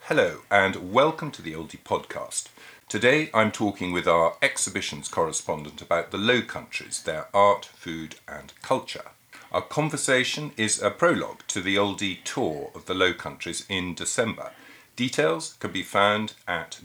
Hello and welcome to the Oldie Podcast. Today I'm talking with our exhibitions correspondent about the Low Countries, their art, food and culture. Our conversation is a prologue to the Oldie tour of the Low Countries in December. Details can be found at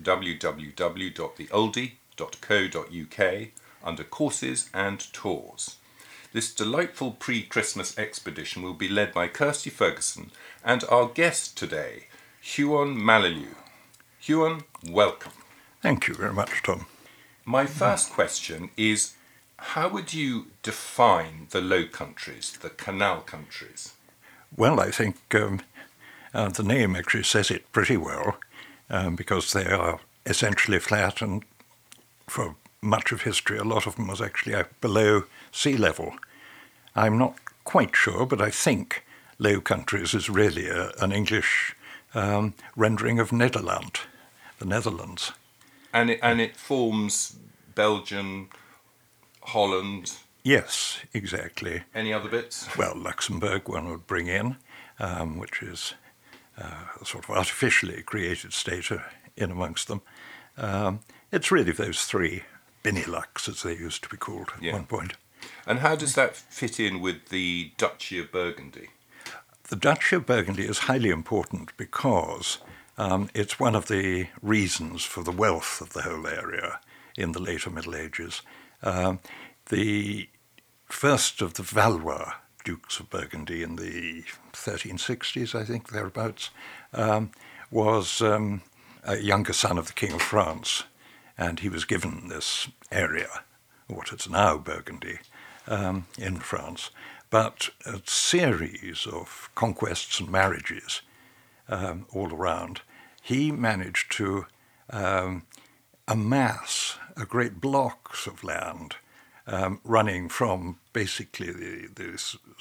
www.theoldie.co.uk under Courses and Tours. This delightful pre-Christmas expedition will be led by Kirsty Ferguson and our guest today, Huon Malalieu. Huon, welcome. Thank you very much, Tom. My first question is, how would you define the Low Countries, the Canal Countries? Well, I think the name actually says it pretty well, because they are essentially flat, and for much of history, a lot of them was actually below sea level. I'm not quite sure, but I think Low Countries is really an English rendering of Nederland, the Netherlands. And it forms Belgium, Holland. Yes, exactly. Any other bits? Well, Luxembourg one would bring in, which is a sort of artificially created state in amongst them. It's really those three, Benelux as they used to be called at one point. And how does that fit in with the Duchy of Burgundy? The Duchy of Burgundy is highly important because it's one of the reasons for the wealth of the whole area in the later Middle Ages. The first of the Valois Dukes of Burgundy in the 1360s, I think, thereabouts, was a younger son of the King of France, and he was given this area, what is now Burgundy, in France. But a series of conquests and marriages all around, he managed to amass a great blocks of land running from basically the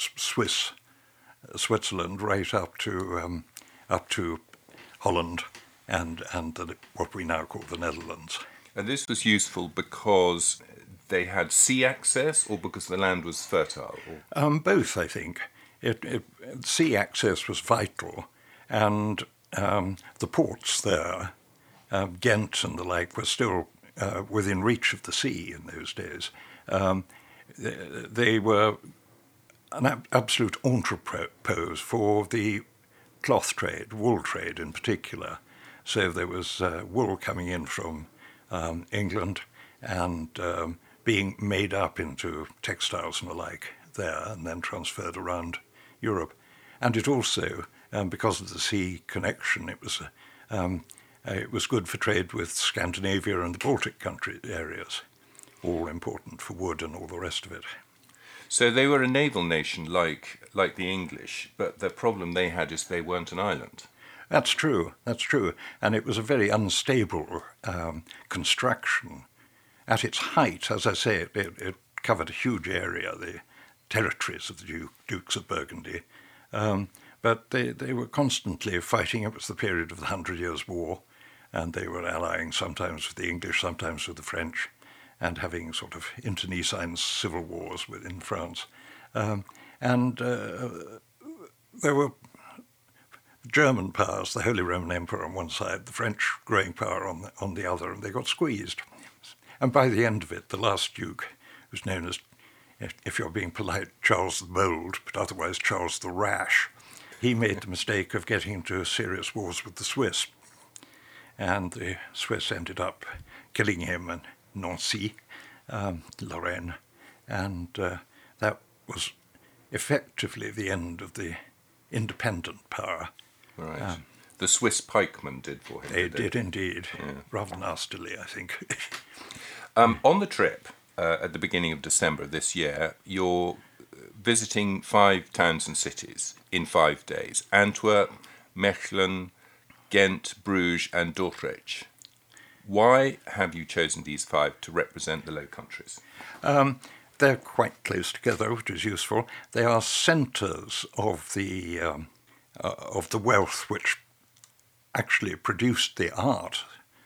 Switzerland right up to Holland and what we now call the Netherlands. And this was useful because they had sea access, or because the land was fertile? Both, I think. Sea access was vital, and the ports there, Ghent and the like, were still within reach of the sea in those days. They were an absolute entrepose for the cloth trade, wool trade in particular. So there was wool coming in from England and being made up into textiles and the like there and then transferred around Europe. And it also, because of the sea connection, it was good for trade with Scandinavia and the Baltic country areas, all important for wood and all the rest of it. So they were a naval nation like the English, but the problem they had is they weren't an island. That's true. And it was a very unstable construction. At its height, as I say, it covered a huge area, the territories of the Dukes of Burgundy. But they were constantly fighting. It was the period of the 100 Years' War, and they were allying sometimes with the English, sometimes with the French, and having sort of internecine civil wars within France. There were German powers, the Holy Roman Empire on one side, the French growing power on the other, and they got squeezed. And by the end of it, the last Duke, who's known as, if you're being polite, Charles the Bold, but otherwise Charles the Rash, he made the mistake of getting into serious wars with the Swiss. And the Swiss ended up killing him in Nancy, Lorraine, and that was effectively the end of the independent power. Right. The Swiss pikemen did for him. They did indeed, rather nastily, I think. On the trip, at the beginning of December this year, you're visiting 5 towns and cities in 5 days: Antwerp, Mechelen, Ghent, Bruges and Dordrecht. Why have you chosen these 5 to represent the Low Countries? They're quite close together, which is useful. They are centres of the wealth which actually produced the art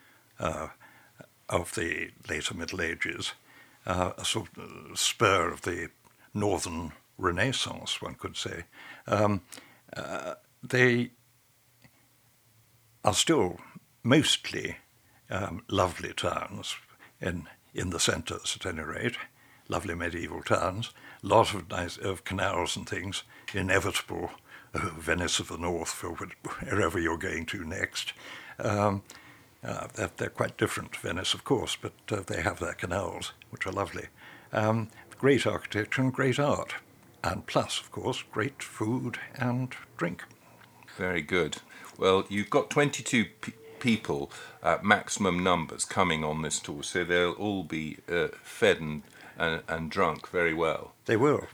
of the later Middle Ages, a sort of spur of the Northern Renaissance, one could say. They are still mostly lovely towns, in the centres at any rate, lovely medieval towns, lot of nice canals and things, inevitable Venice of the North for wherever you're going to next. They're quite different to Venice, of course, but they have their canals, which are lovely. Great architecture and great art, and plus, of course, great food and drink. Very good. Well, you've got 22 people, maximum numbers, coming on this tour, so they'll all be fed and drunk very well. They will.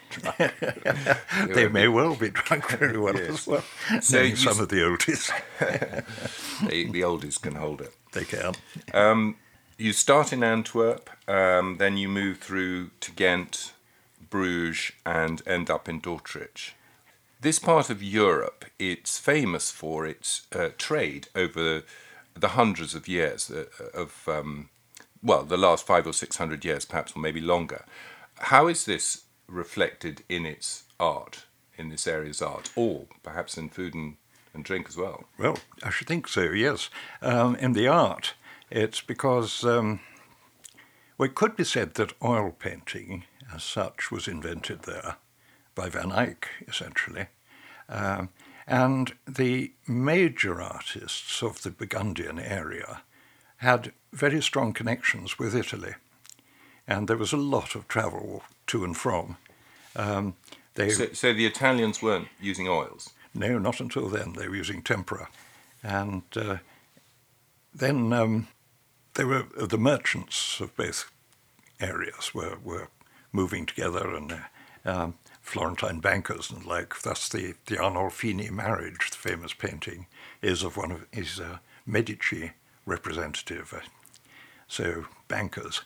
They may well be drunk very well as well. So some of the oldies. The oldies can hold it. They can. You start in Antwerp, then you move through to Ghent, Bruges, and end up in Dordrecht. This part of Europe, it's famous for its trade over the hundreds of years of the last 500 or 600 years, perhaps, or maybe longer. How is this reflected in its art, in this area's art, or perhaps in food and drink as well? Well, I should think so, yes. In the art, it's because, it could be said that oil painting, as such, was invented there by Van Eyck, essentially. And the major artists of the Burgundian area had very strong connections with Italy, and there was a lot of travel to and from. So the Italians weren't using oils? No, not until then. They were using tempera. And then they were the merchants of both areas were moving together, and Florentine bankers and like. Thus the Arnolfini marriage, the famous painting, is of one of his Medici representative. So bankers.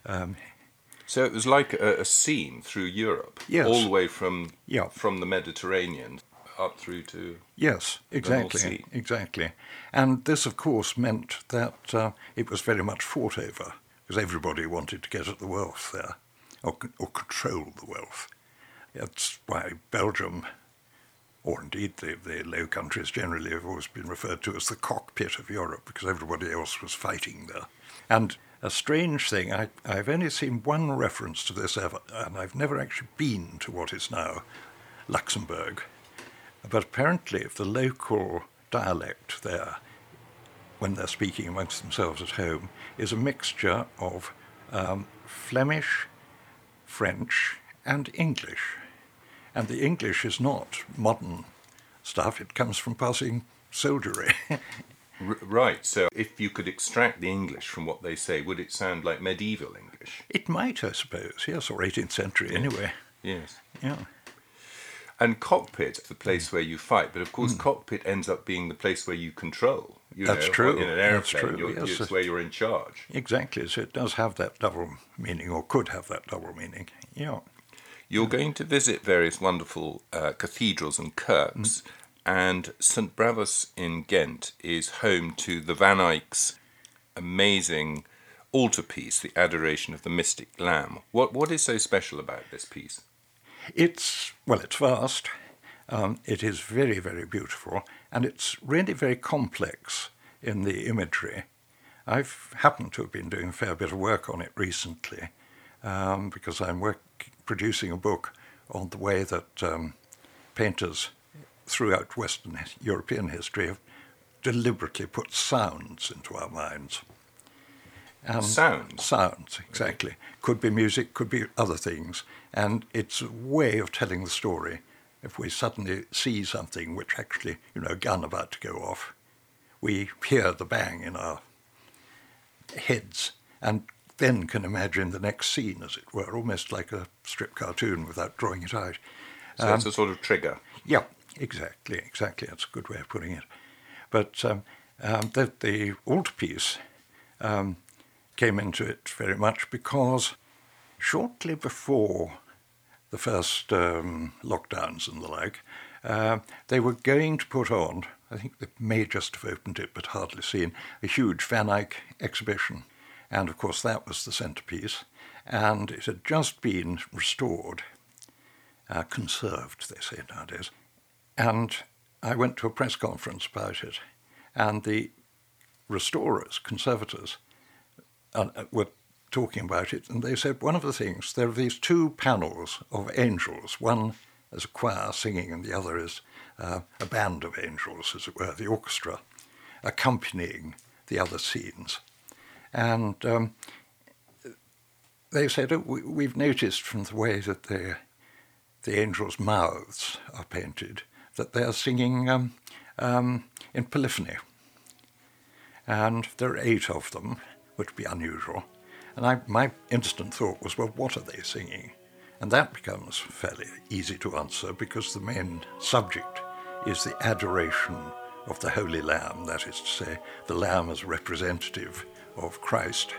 So it was like a seam through Europe, yes. All the way from the Mediterranean up through to yes, exactly, the North Sea. Exactly. And this, of course, meant that it was very much fought over, because everybody wanted to get at the wealth there, or control the wealth. That's why Belgium, or indeed the Low Countries generally, have always been referred to as the cockpit of Europe, because everybody else was fighting there. And a strange thing, I've only seen one reference to this ever, and I've never actually been to what is now Luxembourg. But apparently the local dialect there, when they're speaking amongst themselves at home, is a mixture of Flemish, French, and English. And the English is not modern stuff, it comes from passing soldiery. Right, so if you could extract the English from what they say, would it sound like medieval English? It might, I suppose, yes, or 18th century anyway. Yes. Yeah. And cockpit, the place where you fight, but of course cockpit ends up being the place where you control. That's true. In an airplane, That's true. Yes. It's where you're in charge. Exactly, so it does have that double meaning, or could have that double meaning, yeah. You're going to visit various wonderful cathedrals and kirks, and St. Bravus in Ghent is home to the Van Eyck's amazing altarpiece, The Adoration of the Mystic Lamb. What is so special about this piece? It's vast. It is very, very beautiful, and it's really very complex in the imagery. I've happened to have been doing a fair bit of work on it recently, because I'm producing a book on the way that painters throughout Western European history have deliberately put sounds into our minds. Sounds? Sounds, exactly. Could be music, could be other things. And it's a way of telling the story. If we suddenly see something which actually, a gun about to go off, we hear the bang in our heads and then can imagine the next scene, as it were, almost like a strip cartoon without drawing it out. So it's a sort of trigger. Yeah, exactly. That's a good way of putting it. But the altarpiece came into it very much because shortly before the first lockdowns and the like, they were going to put on, I think they may just have opened it but hardly seen, a huge Van Eyck exhibition. And of course that was the centrepiece. And it had just been restored, conserved, they say nowadays. And I went to a press conference about it. And the restorers, conservators, were talking about it, and they said one of the things, there are these two panels of angels, one as a choir singing and the other is a band of angels, as it were, the orchestra, accompanying the other scenes. And they said, we've noticed from the way that the angels' mouths are painted that they're singing in polyphony. And there are 8 of them, which would be unusual. And my instant thought was, well, what are they singing? And that becomes fairly easy to answer because the main subject is the adoration of the Holy Lamb, that is to say, the Lamb as representative of Christ,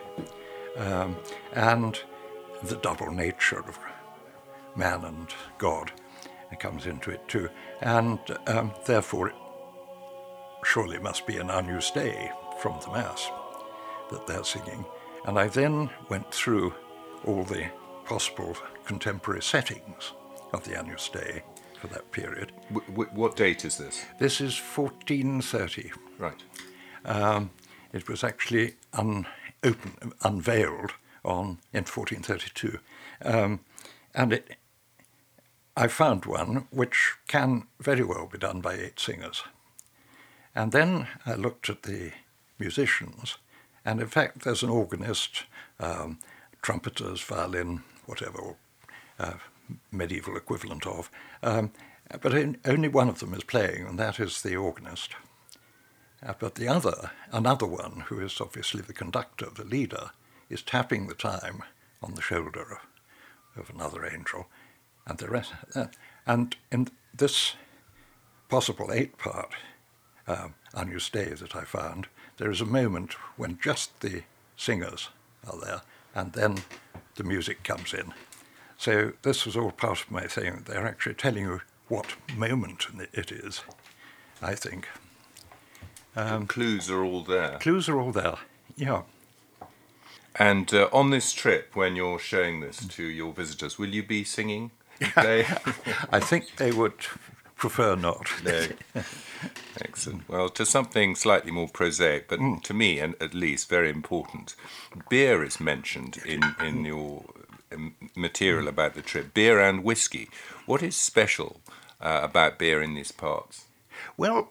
and the double nature of man and God comes into it too. And therefore, it surely must be an Agnus Dei from the Mass that they're singing. And I then went through all the possible contemporary settings of the Agnus Dei for that period. What date is this? This is 1430. Right. It was actually unveiled in 1432. And I found one which can very well be done by 8 singers. And then I looked at the musicians, and in fact there's an organist, trumpeters, violin, whatever, medieval equivalent of, but only one of them is playing, and that is the organist. But the another one, who is obviously the conductor, the leader, is tapping the time on the shoulder of another angel, and the rest. And in this possible 8-part Agnus Dei that I found, there is a moment when just the singers are there, and then the music comes in. So this was all part of my thing. They're actually telling you what moment it is, I think. Clues are all there. Clues are all there, yeah. And on this trip, when you're showing this to your visitors, will you be singing? I think they would prefer not. No. Excellent. Well, to something slightly more prosaic, but to me, and at least, very important. Beer is mentioned in your material about the trip. Beer and whiskey. What is special about beer in these parts? Well,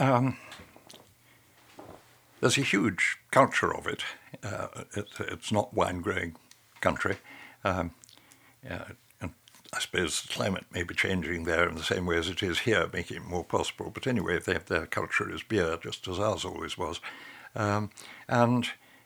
there's a huge culture of it. It's not wine-growing country. And I suppose the climate may be changing there in the same way as it is here, making it more possible. But anyway, their culture is beer, just as ours always was. And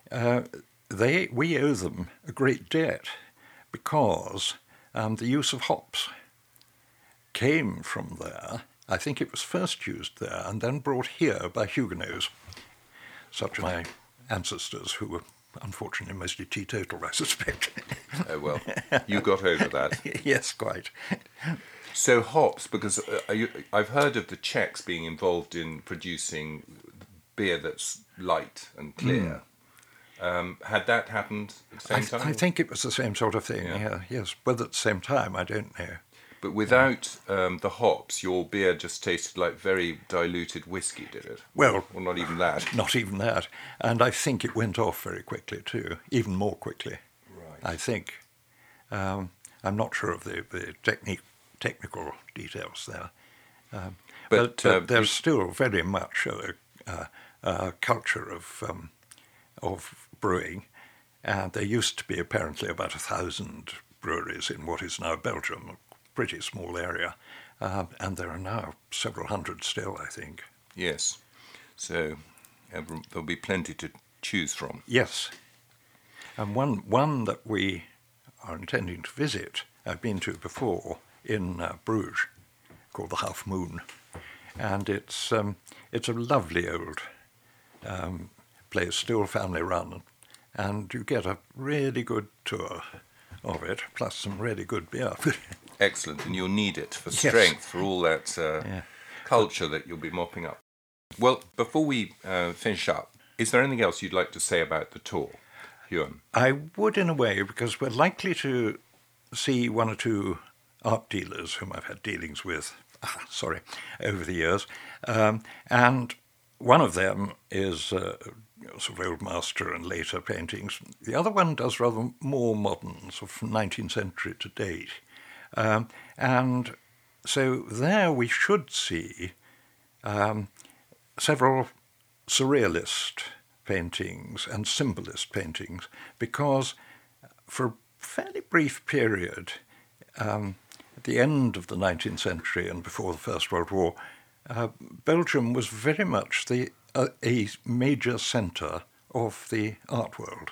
we owe them a great debt because the use of hops came from there. I think it was first used there and then brought here by Huguenots, such as my ancestors, who were unfortunately mostly teetotal, I suspect. Oh, well, you got over that. Yes, quite. So hops, because I've heard of the Czechs being involved in producing beer that's light and clear. Had that happened at the same time? I think it was the same sort of thing, yeah. Yes. Whether at the same time, I don't know. But without the hops, your beer just tasted like very diluted whiskey, did it? Well, or not even that. Not even that. And I think it went off very quickly too, even more quickly. Right. I think. I'm not sure of the technical details there. But there's still very much a culture of brewing, and there used to be apparently about 1,000 breweries in what is now Belgium, a pretty small area, and there are now several hundred still, I think. Yes, so there'll be plenty to choose from. Yes, and one that we are intending to visit, I've been to before in Bruges, called the Half Moon, and it's a lovely old place, still family run, and you get a really good tour of it, plus some really good beer. Excellent, and you'll need it for strength, for all that culture that you'll be mopping up. Well, before we finish up, is there anything else you'd like to say about the tour, Ewan? I would, in a way, because we're likely to see one or two art dealers whom I've had dealings with, over the years, and one of them is sort of Old Master and later paintings. The other one does rather more modern, sort of from 19th century to date. And so there we should see several surrealist paintings and symbolist paintings, because for a fairly brief period, at the end of the 19th century and before the First World War, Belgium was very much a major centre of the art world.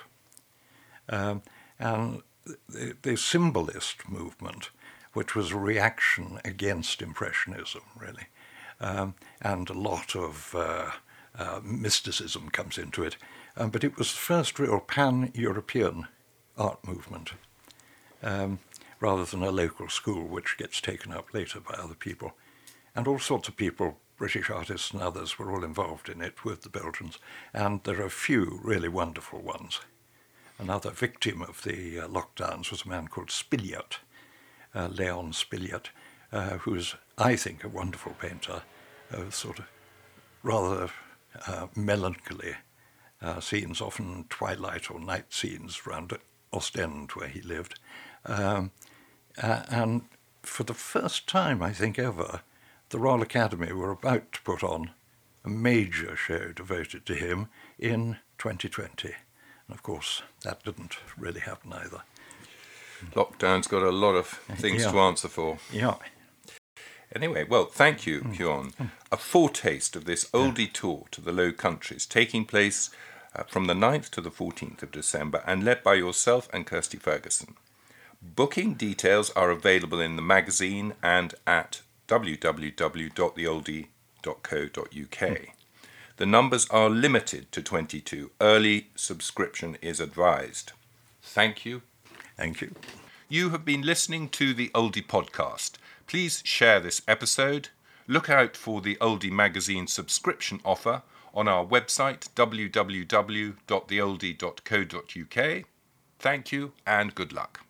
And the symbolist movement, which was a reaction against Impressionism, really, and a lot of mysticism comes into it. But it was the first real pan-European art movement, rather than a local school which gets taken up later by other people. And all sorts of people, British artists and others, were all involved in it with the Belgians. And there are a few really wonderful ones. Another victim of the lockdowns was a man called Spiliot, Leon Spiliot, who's, I think, a wonderful painter, sort of rather melancholy scenes, often twilight or night scenes around Ostend where he lived. And for the first time, I think, ever, the Royal Academy were about to put on a major show devoted to him in 2020. And of course, that didn't really happen either. Lockdown's got a lot of things to answer for. Yeah. Anyway, well, thank you, Kjorn. A foretaste of this oldie tour to the Low Countries, taking place from the 9th to the 14th of December and led by yourself and Kirsty Ferguson. Booking details are available in the magazine and at www.theoldie.co.uk. The numbers are limited to 22. Early subscription is advised. Thank you. Thank you. You have been listening to the Oldie Podcast. Please share this episode. Look out for the Oldie magazine subscription offer on our website www.theoldie.co.uk. Thank you and good luck.